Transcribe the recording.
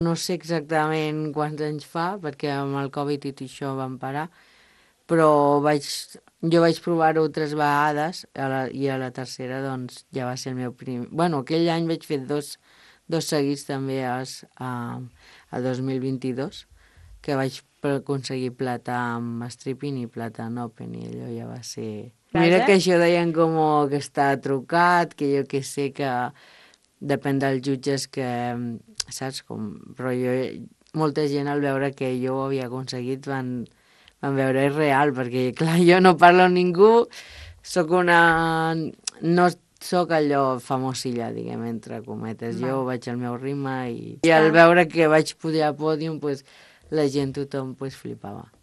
No sé exactament quants anys fa, perquè amb el Covid i tot això vam parar, però jo vaig provar-ho 3 vegades i a la tercera doncs ja va ser el meu primer... Bueno, aquell any vaig fer dos seguits també a 2022, que vaig aconseguir plata amb stripping i plata en open, i allò ja va ser... Mira que això deien com que està trucat, que jo que sé que depèn dels jutges que, saps, però molta gent al veure que jo ho havia aconseguit van veure és real, perquè clar, jo no parlo amb ningú, sóc no sóc allò famosilla, diguem, entre cometes. Jo vaig al meu ritme i al veure que vaig pujar al pòdium, pues, la gent, tothom, pues, flipava.